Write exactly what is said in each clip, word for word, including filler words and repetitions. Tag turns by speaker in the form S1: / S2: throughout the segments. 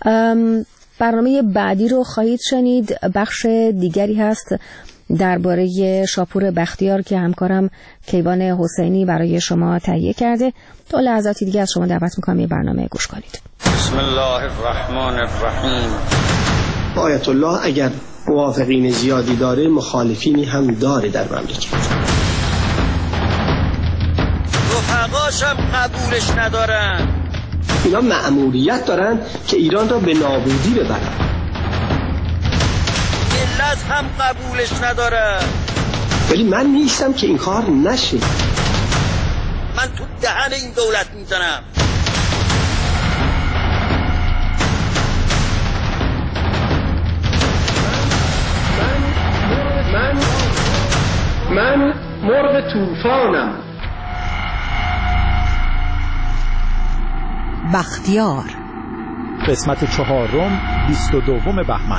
S1: برنامه بعدی رو خواهید شنید. بخش دیگری هست درباره شاپور بختیار که همکارم کیوان حسینی برای شما تهیه کرده. تا لحظاتی دیگه از شما دعوت میکنم یه برنامه گوش کنید.
S2: بسم الله الرحمن الرحیم.
S3: آیت الله اگر موافقین زیادی داره، مخالفینی هم داره در مملکت.
S2: رفقاشم قبولش ندارن.
S3: اینا مأموریت دارن که ایران را به نابودی ببرن.
S2: ملت هم قبولش نداره.
S3: ولی من نیستم که این کار نشه.
S2: من تو دهن این دولت میزنم.
S3: من من من مرغ طوفانم.
S4: بختیار،
S5: قسمت چهارم، بیست و دوم بهمن.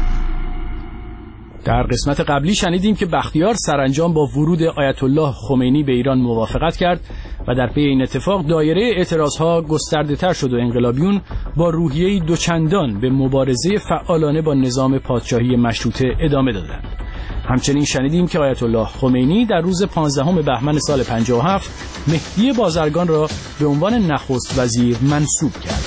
S5: در قسمت قبلی شنیدیم که بختیار سرانجام با ورود آیت الله خمینی به ایران موافقت کرد و در پی این اتفاق دایره اعتراضها گسترده تر شد و انقلابیون با روحیه‌ای دوچندان به مبارزه فعالانه با نظام پادشاهی مشروطه ادامه دادند. همچنین شنیدیم که آیت الله خمینی در روز پانزدهم بهمن سال پنجاه و هفت مهدی بازرگان را به عنوان نخست وزیر منصوب کرد.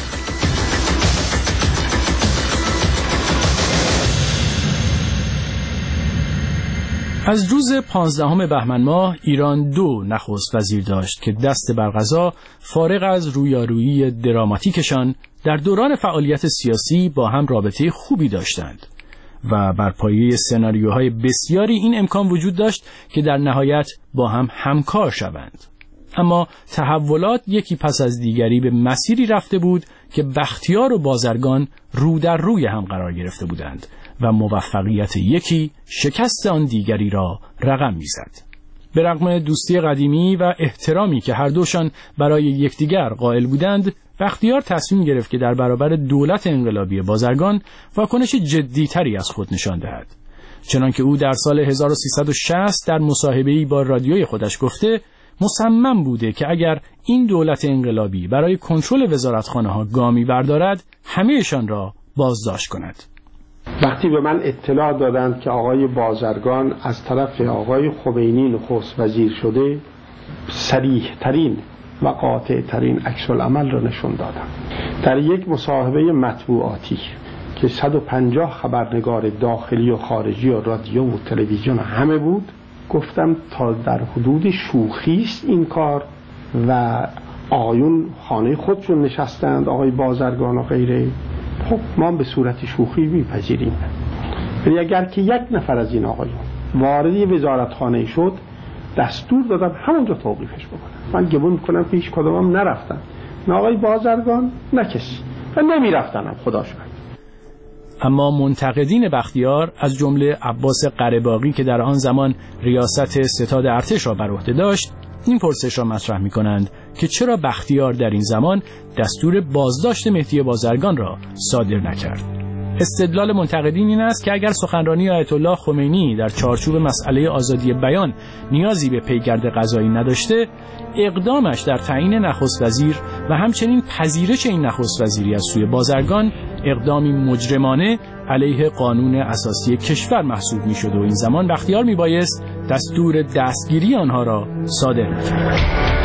S5: از روز پانزدهم بهمن ماه ایران دو نخست وزیر داشت که دست بر قضا فارغ از رویارویی دراماتیکشان در دوران فعالیت سیاسی با هم رابطه خوبی داشتند و بر پایه سناریوهای بسیاری این امکان وجود داشت که در نهایت با هم همکار شوند. اما تحولات یکی پس از دیگری به مسیری رفته بود که بختیار و بازرگان رو در روی هم قرار گرفته بودند و موفقیت یکی شکست آن دیگری را رقم می‌زد. به رغم دوستی قدیمی و احترامی که هر دوشان برای یکدیگر قائل بودند، بختیار تصمیم گرفت که در برابر دولت انقلابی بازرگان واکنش جدی‌تری از خود نشان دهد. چنانکه او در سال هزار و سیصد و شصت در مصاحبه‌ای با رادیوی خودش گفته مصمم بوده که اگر این دولت انقلابی برای کنترل وزارتخانه‌ها گامی بردارد، همه‌شان را بازداشت کند.
S6: وقتی به من اطلاع دادند که آقای بازرگان از طرف آقای خمینی نخست وزیر شده، صریح ترین و قاطع ترین عکس العمل را نشون دادم. در یک مصاحبه مطبوعاتی که صد و پنجاه خبرنگار داخلی و خارجی و رادیو و تلویزیون همه بود، گفتم تا در حدود شوخی است این کار و آقایون خانه خودشون نشستند، آقای بازرگان و غیره، خب ما به صورت شوخی میپذیریم. ولی اگر که یک نفر از این آقایون وارد وزارتخانه شد، دستور دادم همونجا توقیفش بکنم. من گمون میکنم که هیچ کدومم نرفتن، نه آقای بازرگان نه کسی، و نمیرفتنم خدا شد.
S5: اما منتقدین بختیار از جمله عباس قره‌باغی که در آن زمان ریاست ستاد ارتش را بر عهده داشت، این پرسش را مطرح می‌کنند که چرا بختیار در این زمان دستور بازداشت مهدی بازرگان را صادر نکرد. استدلال منتقدین این است که اگر سخنرانی آیت الله خمینی در چارچوب مسئله آزادی بیان نیازی به پیگرد قضایی نداشته، اقدامش در تعیین نخست وزیر و همچنین پذیرش این نخست وزیری از سوی بازرگان اقدامی مجرمانه علیه قانون اساسی کشور محسوب می‌شد و این زمان بختیار میبایست دستور دستگیری آنها را صادر می‌کرد.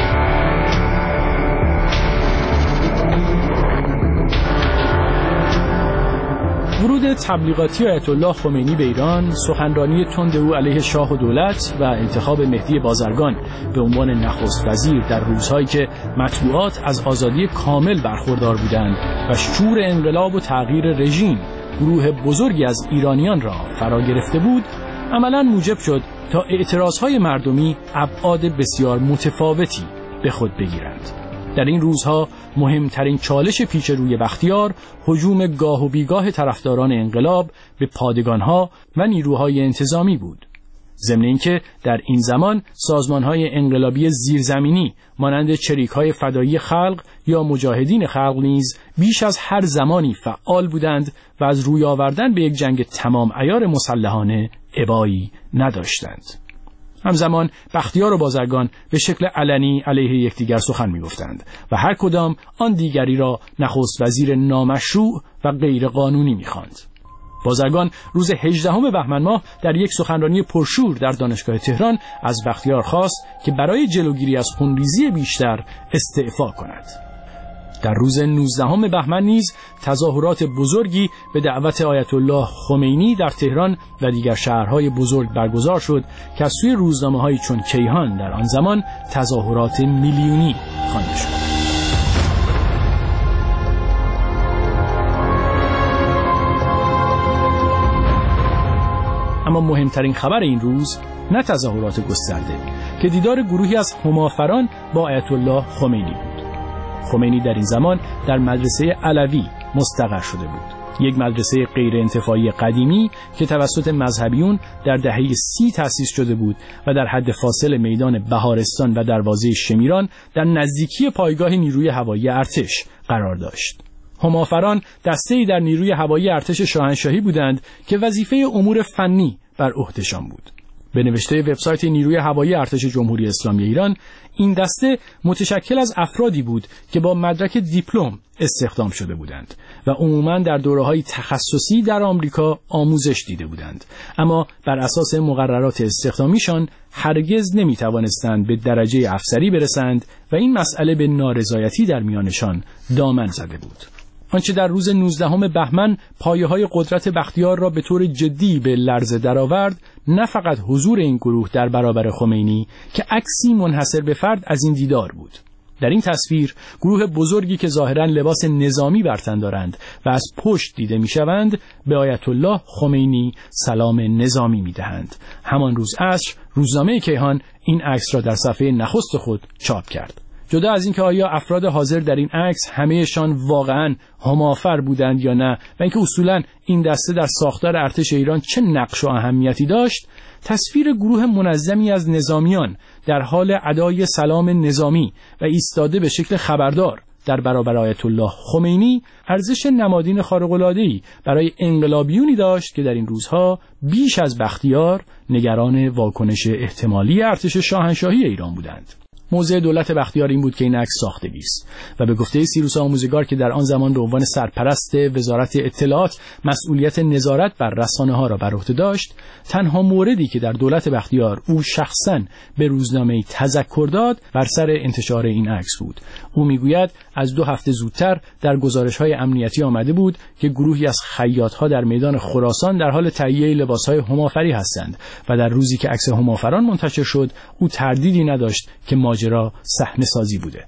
S5: ورود تبلیغاتی آیت الله خمینی به ایران، سخنرانی تند او علیه شاه و دولت و انتخاب مهدی بازرگان به عنوان نخست وزیر در روزهایی که مطبوعات از آزادی کامل برخوردار بودند و شور انقلاب و تغییر رژیم گروه بزرگی از ایرانیان را فرا گرفته بود، عملاً موجب شد تا اعتراضهای مردمی ابعاد بسیار متفاوتی به خود بگیرند. در این روزها مهمترین چالش پیش روی بختیار هجوم گاه و بیگاه طرفداران انقلاب به پادگانها و نیروهای انتظامی بود. ضمن اینکه در این زمان سازمانهای انقلابی زیرزمینی مانند چریکهای فدایی خلق یا مجاهدین خلق نیز بیش از هر زمانی فعال بودند و از روی آوردن به یک جنگ تمام عیار مسلحانه ابایی نداشتند. همزمان بختیار و بازرگان به شکل علنی علیه یکدیگر سخن می‌گفتند و هر کدام آن دیگری را نخست وزیر نامشروع و غیر قانونی می‌خواند. بازرگان روز هجدهم بهمن ماه در یک سخنرانی پرشور در دانشگاه تهران از بختیار خواست که برای جلوگیری از خونریزی بیشتر استعفا کند. در روز نوزدهم بهمن نیز تظاهرات بزرگی به دعوت آیت الله خمینی در تهران و دیگر شهرهای بزرگ برگزار شد که از سوی روزنامه‌هایی چون کیهان در آن زمان تظاهرات میلیونی خوانده شد. اما مهمترین خبر این روز نه تظاهرات گسترده که دیدار گروهی از همافران با آیت الله خمینی بود. خمینی در این زمان در مدرسه علوی مستقر شده بود، یک مدرسه غیر انتفاعی قدیمی که توسط مذهبیون در دهه سی تأسیس شده بود و در حد فاصل میدان بهارستان و دروازه شمیران در نزدیکی پایگاه نیروی هوایی ارتش قرار داشت. همافران دسته‌ای در نیروی هوایی ارتش شاهنشاهی بودند که وظیفه امور فنی بر عهدهشان بود. به نوشته وبسایت نیروی هوایی ارتش جمهوری اسلامی ایران، این دسته متشکل از افرادی بود که با مدرک دیپلم استخدام شده بودند و عموماً در دوره‌های تخصصی در آمریکا آموزش دیده بودند، اما بر اساس مقررات استخدامیشان هرگز نمی‌توانستند به درجه افسری برسند و این مسئله به نارضایتی در میانشان دامن زده بود. آنچه در روز نوزدهم بهمن پایه‌های قدرت بختیار را به طور جدی به لرزه درآورد، نه فقط حضور این گروه در برابر خمینی که عکسی منحصر به فرد از این دیدار بود. در این تصویر گروه بزرگی که ظاهراً لباس نظامی بر تن دارند و از پشت دیده می‌شوند به آیت الله خمینی سلام نظامی می‌دهند. همان روز عصر روزنامه کیهان این عکس را در صفحه نخست خود چاپ کرد. جدا از اینکه آیا افراد حاضر در این عکس همه‌شان واقعاً همافر بودند یا نه و اینکه اصولاً این دسته در ساختار ارتش ایران چه نقش و اهمیتی داشت، تصویر گروه منظمی از نظامیان در حال ادای سلام نظامی و ایستاده به شکل خبردار در برابر آیت الله خمینی ارزش نمادین خارق‌العاده‌ای برای انقلابیونی داشت که در این روزها بیش از بختیار نگران واکنش احتمالی ارتش شاهنشاهی ایران بودند. موضع دولت بختیار این بود که این عکس ساختگی است و به گفته سیروس آموزگار که در آن زمان به عنوان سرپرست وزارت اطلاعات مسئولیت نظارت بر رسانه‌ها را بر عهده داشت، تنها موردی که در دولت بختیار او شخصاً به روزنامه تذکر داد بر سر انتشار این عکس بود. او میگوید از دو هفته زودتر در گزارش‌های امنیتی آمده بود که گروهی از خیاط‌ها در میدان خراسان در حال تهیه لباس‌های همافری هستند و در روزی که عکس همافران منتشر شد او تردیدی نداشت که ماجرا صحنه سازی بوده.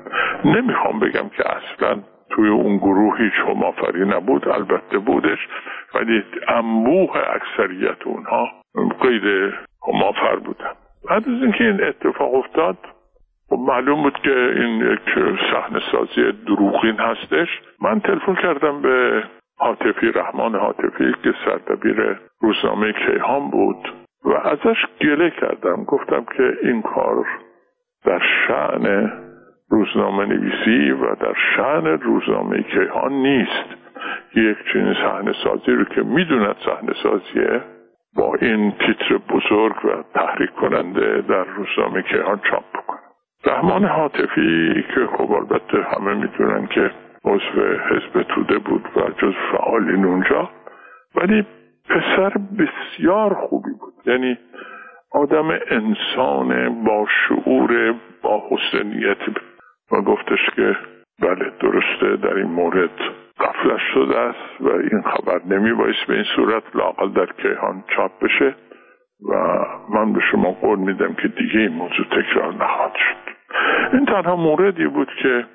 S4: نمیخوام بگم که اصلا توی اون گروه هیچ همافری نبود، البته بودش، ولی انبوه اکثریت اونها غیر همافر بودن. بعد از اینکه این اتفاق افتاد خب معلوم بود که این یک صحنه سازی دروغین هستش. من تلفن کردم به هاتفی، رحمان هاتفی که سردبیر روزنامه کیهان بود و ازش گله کردم، گفتم که این کار در شأن روزنامه نویسی و در شأن روزنامه کیهان نیست. یک چنین صحنه سازی رو که میدوند صحنه سازیه با این تیتر بزرگ و تحریک کننده در روزنامه کیهان چاپ بکنه. رحمان هاتفی که خب البته همه میدونن که عضو حزب توده بود و جز فعالین اونجا، ولی پسر بسیار خوبی بود، یعنی آدم انسان با شعور، با حسن نیت، و گفتش که بله درسته در این مورد غفلت شده است و این خبر نمی بایست به این صورت لااقل در کیهان چاپ بشه و من به شما قول میدم که دیگه این موضوع تکرار نخواهد شد. این تنها موردی بود که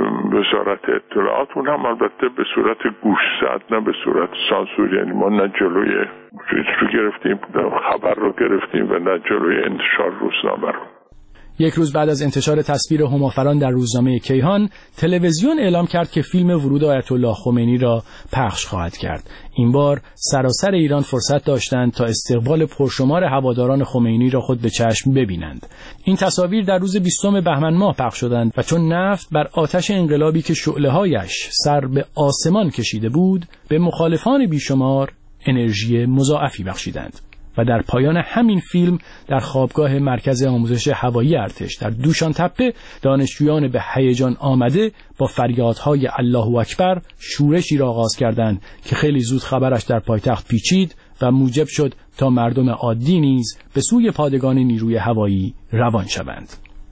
S4: وزارت اطلاعات، اون هم البته به صورت گوشزد نه به صورت سانسور، یعنی ما نه جلوی چیز رو گرفتیم، خبر رو گرفتیم و نه جلوی انتشار روزنامه رو.
S5: یک روز بعد از انتشار تصویر همافران در روزنامه کیهان، تلویزیون اعلام کرد که فیلم ورود آیت الله خمینی را پخش خواهد کرد. این بار سراسر ایران فرصت داشتند تا استقبال پرشمار هواداران خمینی را خود به چشم ببینند. این تصاویر در روز بیستم بهمن ماه پخش شدند و چون نفت بر آتش انقلابی که شعله‌هایش سر به آسمان کشیده بود، به مخالفان بیشمار انرژی مضاعفی بخشیدند. و در پایان همین فیلم در خوابگاه مرکز آموزش هوایی ارتش در دوشان تپه دانشجویان به هیجان آمده با فریادهای الله اکبر شورشی را آغاز کردند که خیلی زود خبرش در پایتخت پیچید و موجب شد تا مردم عادی نیز به سوی پادگان نیروی هوایی روان شوند.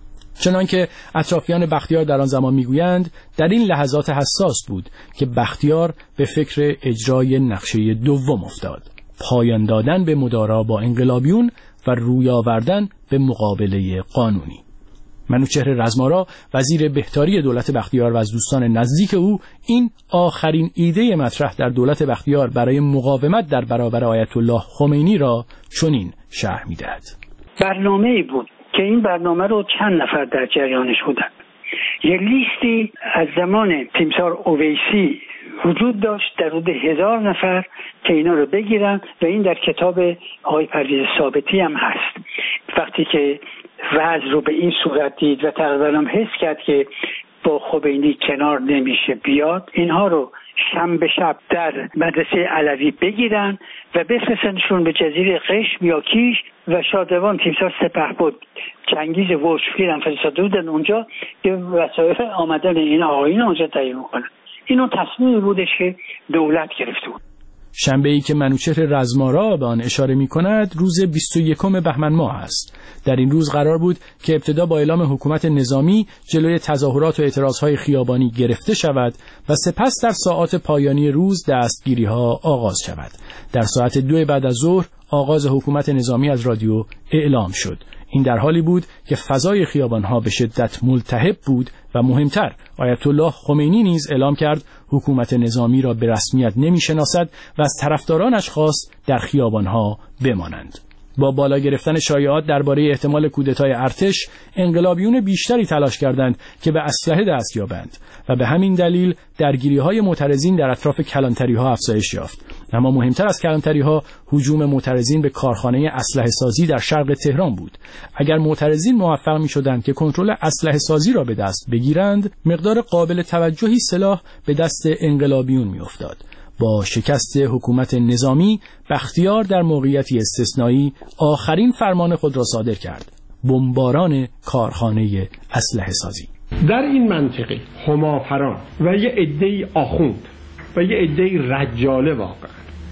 S5: چنانکه اطرافیان بختیار در آن زمان میگویند در این لحظات حساس بود که بختیار به فکر اجرای نقشه دوم افتاد: پایان دادن به مدارا با انقلابیون و روی آوردن به مقابله قانونی. منوچهر رزمارا وزیر بهداری دولت بختیار و از دوستان نزدیک او این آخرین ایده مطرح در دولت بختیار برای مقاومت در برابر آیت الله خمینی را چنین شرح می‌دهد:
S7: برنامه‌ای بود که این برنامه رو چند نفر در جریانش بودن. یه لیستی از زمان تیمسار اویسی وجود داشت در حدود هزار نفر که اینا رو بگیرن و این در کتاب آقای پرویز ثابتی هم هست. وقتی که وضع رو به این صورت دید و تقریبا هم حس کرد که با خمینی کنار نمیشه بیاد، اینها رو شنبه شب در مدرسه علوی بگیرن و بفرستنشون به جزیره قشم یا کیش و شادوان تیمسار سپهبد چنگیز وشفیر هم فرستاده بودن اونجا که وسایل آمدن این آقایون اونجا تهیه میکنن. اینو تصمیمی بودش که دولت گرفته بود.
S5: شنبه‌ای که منوچهر رزمارا به آن اشاره می‌کند روز بیست و یکم بهمن ماه است. در این روز قرار بود که ابتدا با اعلام حکومت نظامی جلوی تظاهرات و اعتراضهای خیابانی گرفته شود و سپس در ساعات پایانی روز دستگیری‌ها آغاز شود. در ساعت دو بعد از ظهر آغاز حکومت نظامی از رادیو اعلام شد. این در حالی بود که فضای خیابان‌ها به شدت ملتهب بود و مهمتر آیت الله خمینی نیز اعلام کرد حکومت نظامی را به رسمیت نمی‌شناسد و از طرفدارانش خواست در خیابان‌ها بمانند. با بالا گرفتن شایعات درباره احتمال کودتای ارتش، انقلابیون بیشتری تلاش کردند که به اسلحه دست یابند و به همین دلیل درگیری‌های معترضین در اطراف کلانتری‌ها افزایش یافت. اما مهمتر از کلانتری‌ها هجوم معترضین به کارخانه اسلحه سازی در شرق تهران بود. اگر معترضین موفق می‌شدند که کنترل اسلحه سازی را به دست بگیرند، مقدار قابل توجهی سلاح به دست انقلابیون می‌افتاد. با شکست حکومت نظامی، بختیار در موقعیتی استثنایی آخرین فرمان خود را صادر کرد: بمباران کارخانه اسلحه سازی.
S6: در این منطقه همافران و یه عده‌ای آخوند و یه عده‌ای رجاله واقعا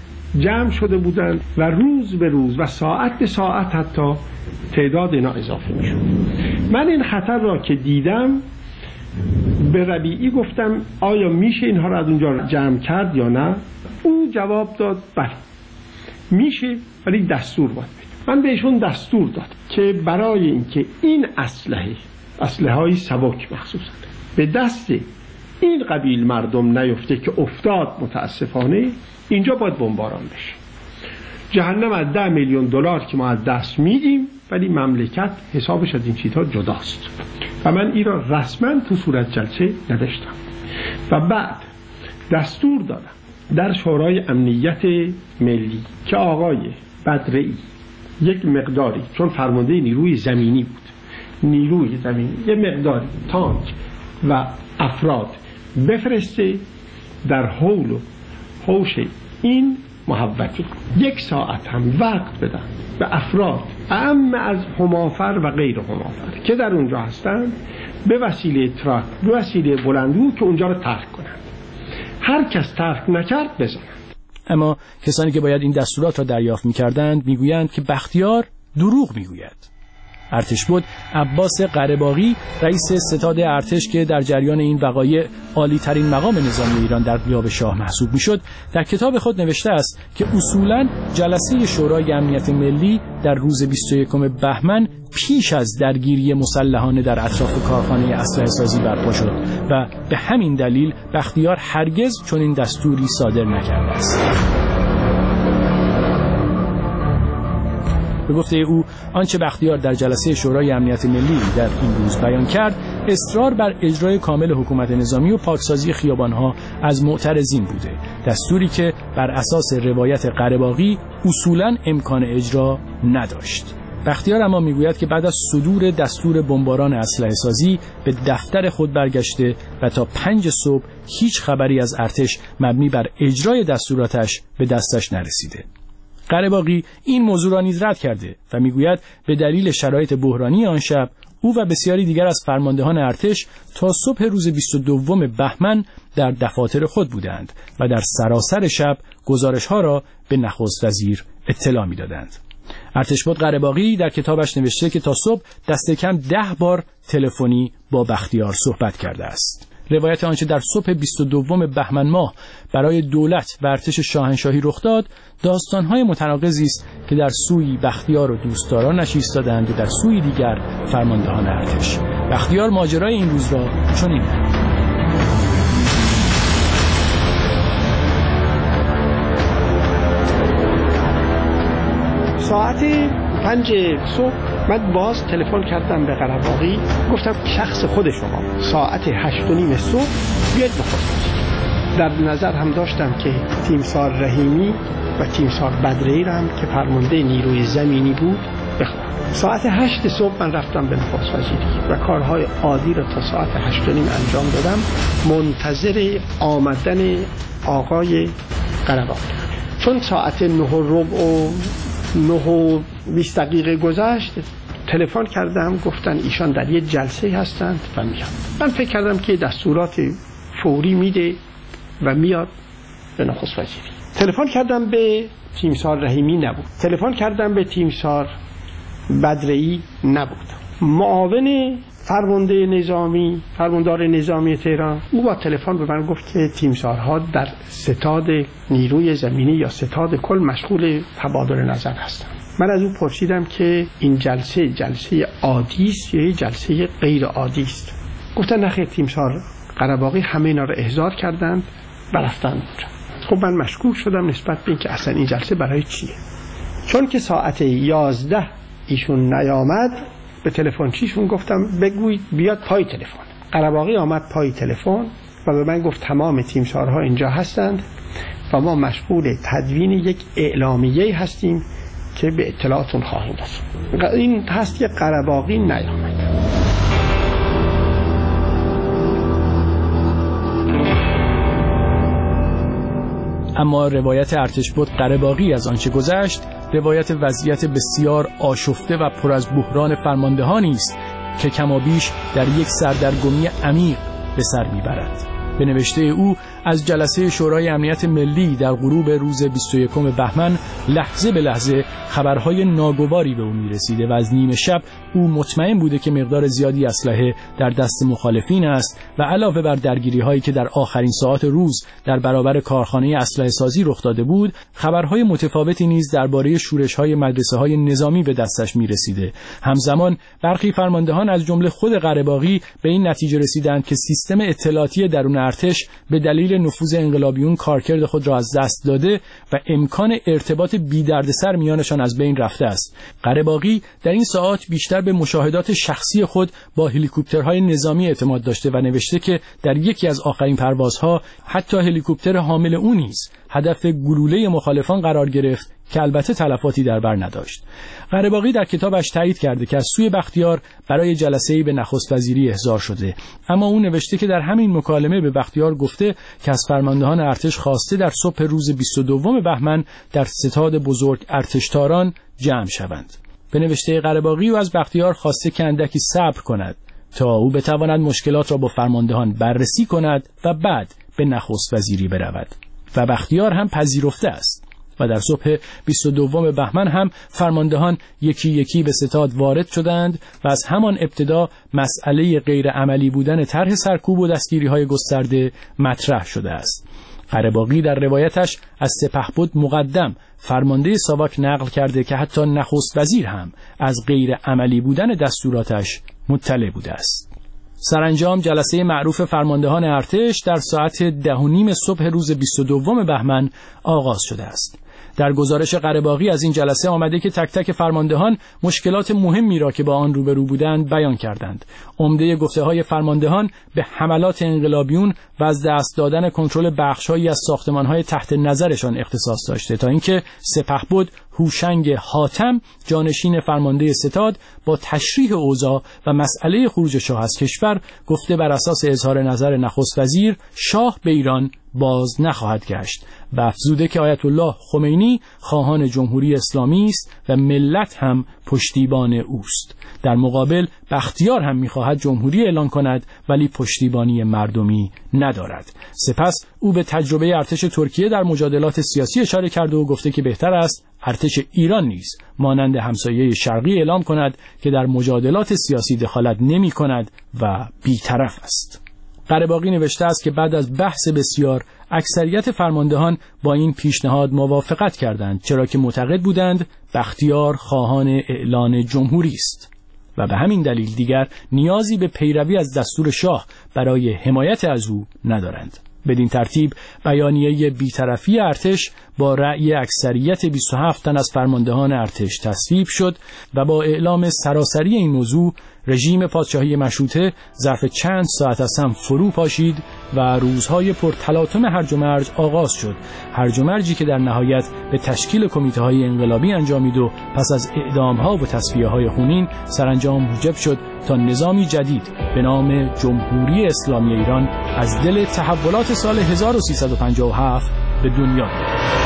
S6: جمع شده بودند و روز به روز و ساعت به ساعت حتی تعداد اینا اضافه میشد. من این خطر را که دیدم به ربیعی گفتم آیا میشه اینها را از اونجا جمع کرد یا نه؟ او جواب داد بله میشه، ولی دستور باید بده. من بهشون دستور داد که برای اینکه این اسلحه اسلحه های سبک مخصوصا به دست این قبیل مردم نیفته که افتاد متاسفانه، اینجا باید بمباران بشه. جهنم از ده میلیون دلار که ما از دست میدیم، ولی مملکت حسابش از این چیزها جداست و من این را رسما تو صورت جلسه نداشتم. و بعد دستور دادم در شورای امنیت ملی که آقای بدرعی یک مقداری، چون فرمانده نیروی زمینی بود، نیروی زمینی یک مقداری تانک و افراد بفرسته در حول و حوش این محوطه. یک ساعت هم وقت بدن به افراد اعم از همافر و غیر همافر که در اونجا هستند به وسیله تراک، به وسیله بلندگو که اونجا رو ترک کنند. هر کس ترک نکرد بزنند.
S5: اما کسانی که باید این دستورات را دریافت می‌کردند میگویند که بختیار دروغ میگوید. ارتشبد عباس قره‌باغی رئیس ستاد ارتش که در جریان این وقایع عالی ترین مقام نظامی ایران در غیاب شاه محسوب میشد، در کتاب خود نوشته است که اصولاً جلسه شورای امنیت ملی در روز بیست و یکم بهمن پیش از درگیری مسلحانه در اطراف کارخانه اسلحه سازی برپا شد و به همین دلیل بختیار هرگز چنین دستوری صادر نکرده است. به گفته او آنچه بختیار در جلسه شورای امنیت ملی در این روز بیان کرد اصرار بر اجرای کامل حکومت نظامی و پاکسازی خیابانها از معترضین بوده، دستوری که بر اساس روایت قره‌باغی اصولاً امکان اجرا نداشت. بختیار اما میگوید که بعد از صدور دستور بمباران اسلحه سازی به دفتر خود برگشته و تا پنج صبح هیچ خبری از ارتش مبنی بر اجرای دستوراتش به دستش نرسیده. قره‌باغی این موضوع را نیز رد کرده و میگوید به دلیل شرایط بحرانی آن شب او و بسیاری دیگر از فرماندهان ارتش تا صبح روز بیست و دوم بهمن در دفاتر خود بودند و در سراسر شب گزارش‌ها را به نخست وزیر اطلاع می‌دادند. ارتشبد قره‌باغی در کتابش نوشته که تا صبح دست کم ده بار تلفنی با بختیار صحبت کرده است. روایت آنچه در صبح بیست و دوم بهمن ماه برای دولت و ارتش شاهنشاهی رخ داد داستان‌های متناقضی است که در سوی بختیار و دوستدارانش ایستادند و در سوی دیگر فرماندهان ارتش. بختیار ماجرای این روز را چنین گفت:
S6: ساعت پنج صبح من باز تلفن کردم به قره‌باغی، گفتم شخص خود شما ساعت هشت و نیم صبح بیاید بخواست. در نظر هم داشتم که تیمسار رحیمی و تیمسار بدری هم که فرمانده نیروی زمینی بود بخوام. ساعت هشت صبح من رفتم به نخست وزیری و کارهای عادی را تا ساعت هشت و نیم انجام دادم، منتظر آمدن آقای قره‌باغی. چون ساعت نه و ربع و نه و بیست دقیقه گذشت تلفن کردم، گفتن ایشان در یه جلسه هستند و میان. من فکر کردم که دستورات فوری میده و میاد به نخست وزیری. تلفن کردم به تیمسار رحیمی نبود، تلفن کردم به تیمسار بدری نبود. معاون فرمانده نظامی فرماندار نظامی تهران او با تلفن به من گفت که تیمسارها در ستاد نیروی زمینی یا ستاد کل مشغول تبادل نظر هستند. من از او پرسیدم که این جلسه جلسه عادی است یا جلسه غیر عادی است؟ گفتن نخیر، تیمسار قره‌باغی همه اینا رو احضار کردند و رفتند. خب من مشکوک شدم نسبت به اینکه اصلا این جلسه برای چیه. چون که ساعت یازده ایشون نیامد به تلفن چیشون گفتم بگوید بیاد پای تلفن. قره‌باغی آمد پای تلفن و به من گفت تمام تیمسارها اینجا هستند و ما مشغول تدوین یک اعلامیه هستیم که به اطلاعاتون خواهیم رسوند. این هست که قره‌باغی نیامد.
S5: اما روایت ارتشبد قره‌باغی از آنچه گذشت روایت وضعیت بسیار آشفته و پر از بحران فرماندهانی است که کمابیش در یک سردرگمی عمیق به سر میبرد. به نوشته او از جلسه شورای امنیت ملی در غروب روز بیست و یکم بهمن لحظه به لحظه خبرهای ناگواری به او میرسیده و از نیمه شب او مطمئن بوده که مقدار زیادی اسلحه در دست مخالفین است و علاوه بر درگیری هایی که در آخرین ساعات روز در برابر کارخانه اسلحه سازی رخ داده بود، خبرهای متفاوتی نیز درباره شورش های مدرسه های نظامی به دستش میرسیده. همزمان برخی فرماندهان از جمله خود قره‌باغی به این نتیجه رسیدند که سیستم اطلاعاتی درون ارتش به دلیل نفوذ انقلابیون کارکرد خود را از دست داده و امکان ارتباط بی دردسر میانشان از بین رفته است. قره‌باغی در این ساعات بیشتر به مشاهدات شخصی خود با هلیکوپترهای نظامی اعتماد داشته و نوشته که در یکی از آخرین پروازها حتی هلیکوپتر حامل او نیز هدف گلوله مخالفان قرار گرفت که البته تلفاتی در بر نداشت. قره‌باغی در کتابش تایید کرده که از سوی بختیار برای جلسه‌ای به نخست وزیری احضار شده، اما او نوشته که در همین مکالمه به بختیار گفته که از فرماندهان ارتش خواسته در صبح روز بیست و دوم بهمن در ستاد بزرگ ارتشتاران جمع شوند. به نوشته قره‌باغی او از بختیار خواسته که اندکی صبر کند تا او بتواند مشکلات را با فرماندهان بررسی کند و بعد به نخست وزیری برود و بختیار هم پذیرفته است. و در صبح بیست و دوم بهمن هم فرماندهان یکی یکی به ستاد وارد شدند و از همان ابتدا مسئله غیر عملی بودن طرح سرکوب و دستگیری‌های گسترده مطرح شده است. قره‌باغی در روایتش از سپهبد مقدم فرمانده ساواک نقل کرده که حتی نخست وزیر هم از غیر عملی بودن دستوراتش مطلع بوده است. سرانجام جلسه معروف فرماندهان ارتش در ساعت ده و نیم صبح روز بیست و دوم بهمن آغاز شده است. در گزارش قره‌باغی از این جلسه آمده که تک تک فرماندهان مشکلات مهمی را که با آن روبرو بودند بیان کردند. عمده گفته‌های فرماندهان به حملات انقلابیون و از دست دادن کنترل بخش‌هایی از ساختمان‌های تحت نظرشان اختصاص داشته تا اینکه سپهبد هوشنگ حاتم جانشین فرمانده ستاد با تشریح اوضاع و مسئله خروج شاه از کشور گفته بر اساس اظهار نظر نخست وزیر شاه به ایران باز نخواهد گشت و افزوده که آیت الله خمینی خواهان جمهوری اسلامی است و ملت هم پشتیبان اوست. در مقابل بختیار هم می‌خواهد جمهوری اعلان کند ولی پشتیبانی مردمی ندارد. سپس او به تجربه ارتش ترکیه در مجادلات سیاسی اشاره کرده و گفته که بهتر است ارتش ایران نیز مانند همسایه شرقی اعلام کند که در مجادلات سیاسی دخالت نمی کند و بی‌طرف است. قره‌باقی نوشته است که بعد از بحث بسیار اکثریت فرماندهان با این پیشنهاد موافقت کردند، چرا که معتقد بودند بختیار خواهان اعلان جمهوری است و به همین دلیل دیگر نیازی به پیروی از دستور شاه برای حمایت از او ندارند. بدین ترتیب بیانیه بی‌طرفی ارتش با رأی اکثریت بیست و هفت تن از فرماندهان ارتش تصویب شد و با اعلام سراسری این موضوع رژیم پادشاهی مشروطه ظرف چند ساعت از هم فرو پاشید و روزهای پرتلاطم هرج و مرج آغاز شد. هرج و مرجی که در نهایت به تشکیل کمیته‌های انقلابی انجامید و پس از اعدام‌ها و تصفیه‌های خونین سرانجام موجب شد تا نظامی جدید به نام جمهوری اسلامی ایران از دل تحولات سال هزار و سیصد و پنجاه و هفت به دنیا بیاید.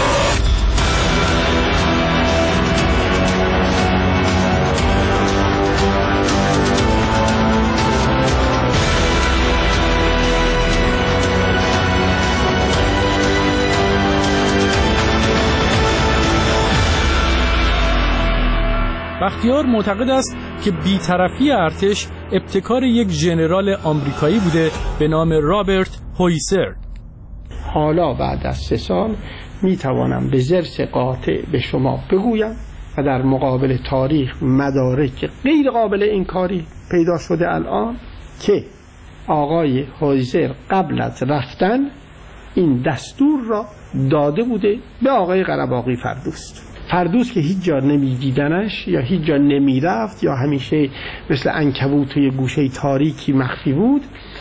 S5: بختیار معتقد است که بی‌طرفی ارتش ابتکار یک ژنرال آمریکایی بوده به نام رابرت هویسر.
S6: حالا بعد از سه سال می توانم به ضرس قاطع به شما بگویم و در مقابل تاریخ مدارک غیر قابل انکاری پیدا شده الان که آقای هویسر قبل از رفتن این دستور را داده بوده به آقای قره‌باقی فردوست. فردوس که هیچ جا نمی دیدنش یا هیچ جا نمی رفت یا همیشه مثل عنکبوت توی گوشه تاریکی مخفی بود،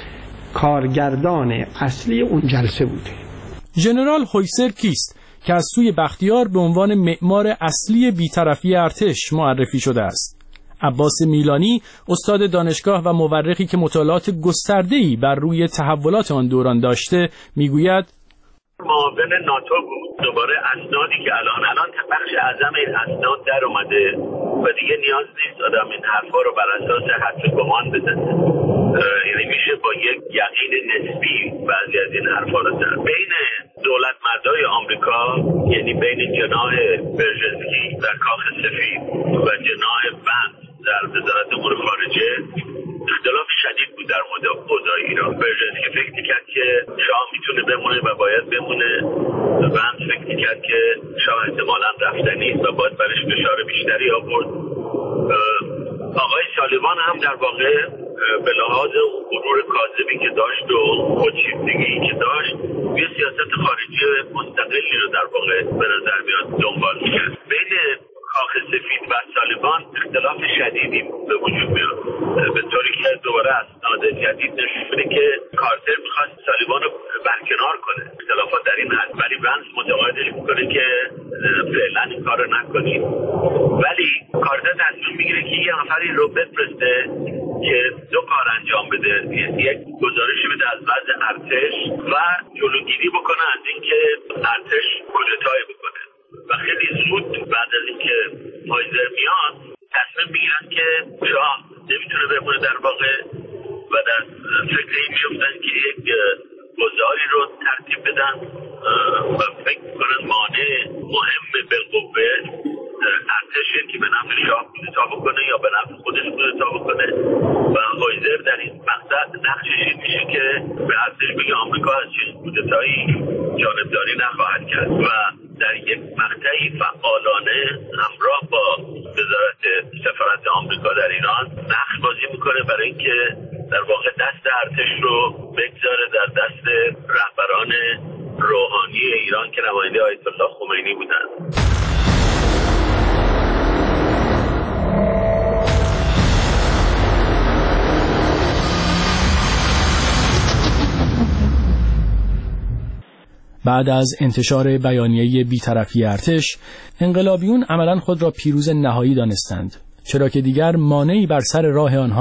S6: کارگردان اصلی اون جلسه بوده.
S5: ژنرال هویسر کیست که از سوی بختیار به عنوان معمار اصلی بی‌طرفی ارتش معرفی شده است؟ عباس میلانی، استاد دانشگاه و مورخی که مطالعات گسترده‌ای بر روی تحولات آن دوران داشته، میگوید
S8: معاون ناتو بود. دوباره اسنادی که الان الان بخش اعظم این اسناد در اومده و دیگه نیاز نیست آدم این حرفا رو بر اساس حدس گمان بزنه، یعنی میشه با یک یقین نسبی بعضی از این حرفا رو زد. بین دولت مردای آمریکا، یعنی بین جناح برژنسکی در کاخ سفید و جناح بنس در وزارت امور خارجه اختلاف شدید بود در مورد اوضاع ایران. برژنسکی فکر میکرد که شاه میتونه بمونه و باید بمونه، بنس فکر میکرد که شاه احتمالاً رفتنی است و باید برش فشار بیشتری آورد. آقای سالیوان هم در واقع به لحاظ غرور کاذبی که داشت و خودشیفتگی که داشت یه سیاست خارجی مستقلی رو در واقع به نظر میاد دنبال میکرد. بین کاخ سفید و سالیوان اختلاف شدیدی به وجود میاد، به طوری که دوباره اسناد جدید نشون میده که کارتر میخواست سالیوان رو برکنار کنه. اختلافات در این حد، ولی بنس متقاعدش میکنه که فعلا این کار رو نکنید. ولی کارتر تصمیم میگیره که یه نفری رو بفرسته که دو کار انجام بده، یک گزارشی بده از وضع ارتش و جلوگیری بکنه از اینکه ارتش کودتایی بکنه. و خیلی زود بعد از اینکه هویسر میاد تصمیم میگیرن که شاه نمیتونه بمونه در واقع و در فکر این میفتن که یک گزاری رو ترتیب بدن و فکر میکنن مانع مهم بالقوه ارتشه که به نفع شاه کودتا بکنه یا به نفع خودش کودتا بکنه و هویسر در این مقصد نقشش این میشه که به ارتش بگه آمریکا از چیز کودتایی جانبداری نخواهد کرد و در یک مقطعی فعالانه همراه با وزارت سفارت آمریکا در ایران نقش بازی میکنه برای اینکه در واقع دست ارتش رو بگذاره در دست رهبران روحانی ایران که نماینده آیت الله خمینی بودند.
S5: بعد از انتشار بیانیه بی‌طرفی ارتش، انقلابیون عملاً خود را پیروز نهایی دانستند، چرا که دیگر مانعی بر سر راه آنها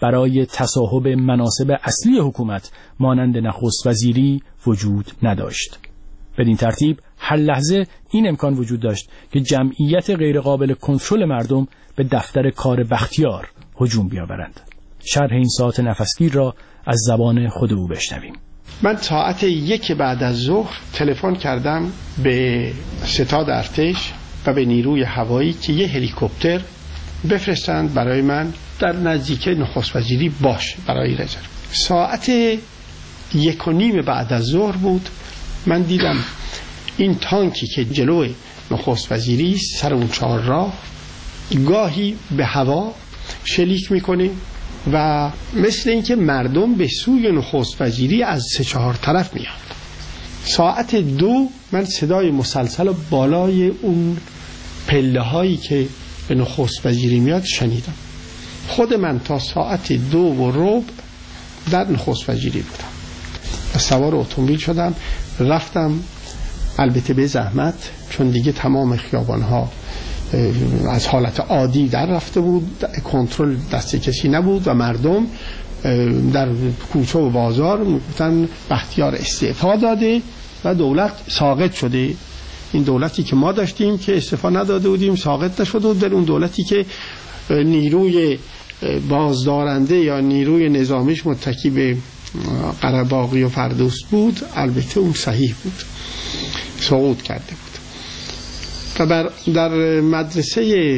S5: برای تصاحب مناصب اصلی حکومت مانند نخست وزیری وجود نداشت. بدین ترتیب هر لحظه این امکان وجود داشت که جمعیت غیرقابل کنترل مردم به دفتر کار بختیار هجوم بیاورند. شرح این ساعت نفسگیر را از زبان خود او بشنویم.
S6: من ساعت یک بعد از ظهر تلفن کردم به ستاد ارتش و به نیروی هوایی که یه هلیکوپتر بفرستند برای من در نزدیک نخست وزیری باش برای رزرو. ساعت یک و نیم بعد از ظهر بود. من دیدم این تانکی که جلوی نخست وزیری سر اون چهار راه گاهی به هوا شلیک میکنه و مثل اینکه مردم به سوی نخست وزیری از سه چهار طرف میاد. ساعت دو من صدای مسلسل بالای اون پله هایی که به نخست وزیری میاد شنیدم. خود من تا ساعت دو و ربع در نخست وزیری بودم. سوار اتومبیل شدم رفتم، البته به زحمت، چون دیگه تمام خیابان ها از حالت عادی در رفته بود، کنترل دست کسی نبود و مردم در کوچه و بازار میگفتن بختیار استعفا داده و دولت ساقط شده. این دولتی که ما داشتیم که استعفا نداده بودیم ساقط نشده بود، در اون دولتی که نیروی بازدارنده یا نیروی نظامیش متکی به قره‌باغی و فردوست بود، البته اون صحیح بود، سقوط کرده بود. و بر در مدرسه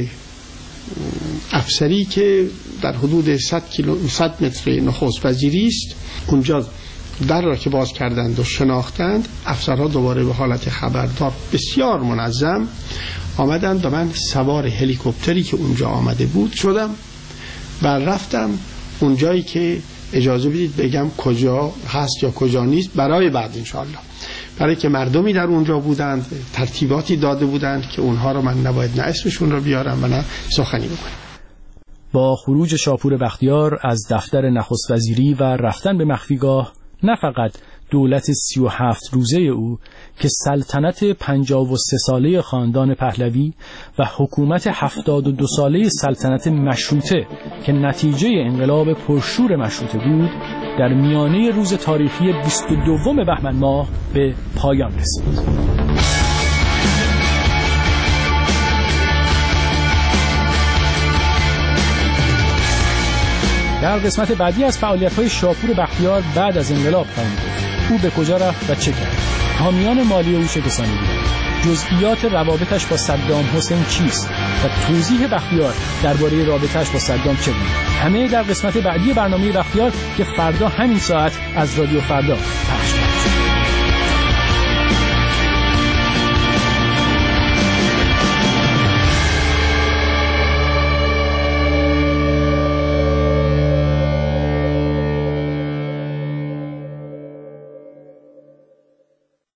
S6: افسری که در حدود صد کیلو صد متر نخست وزیری است، اونجا در را که باز کردند و شناختند، افسرها دوباره به حالت خبردار بسیار منظم آمدند و من سوار هلیکوپتری که اونجا آمده بود شدم و رفتم اونجایی که اجازه بدید بگم کجا هست یا کجا نیست برای بعد انشاءالله، برای که مردمی در اونجا بودند، ترتیباتی داده بودند که اونها رو من نباید نه اسمشون رو بیارم و نه سخنی بکنم.
S5: با خروج شاپور بختیار از دفتر نخست وزیری و رفتن به مخفیگاه، نه فقط دولت سی و هفت روزه او که سلطنت پنجاه و سه ساله خاندان پهلوی و حکومت هفتاد و دو ساله سلطنت مشروطه که نتیجه انقلاب پرشور مشروطه بود، در میانه روز تاریخی بیست و دوم بهمن ماه به پایان رسید. در قسمت بعدی از فعالیت‌های شاپور بختیار بعد از انقلاب خواهیم گفت او به کجا رفت و چه کرد، حامیان مالی او چه کسانی بودند، جزئیات روابطش با صدام حسین چیست و توضیح بختیار درباره رابطش با صدام چه بود. همه در قسمت بعدی برنامه بختیار که فردا همین ساعت از رادیو فردا پخش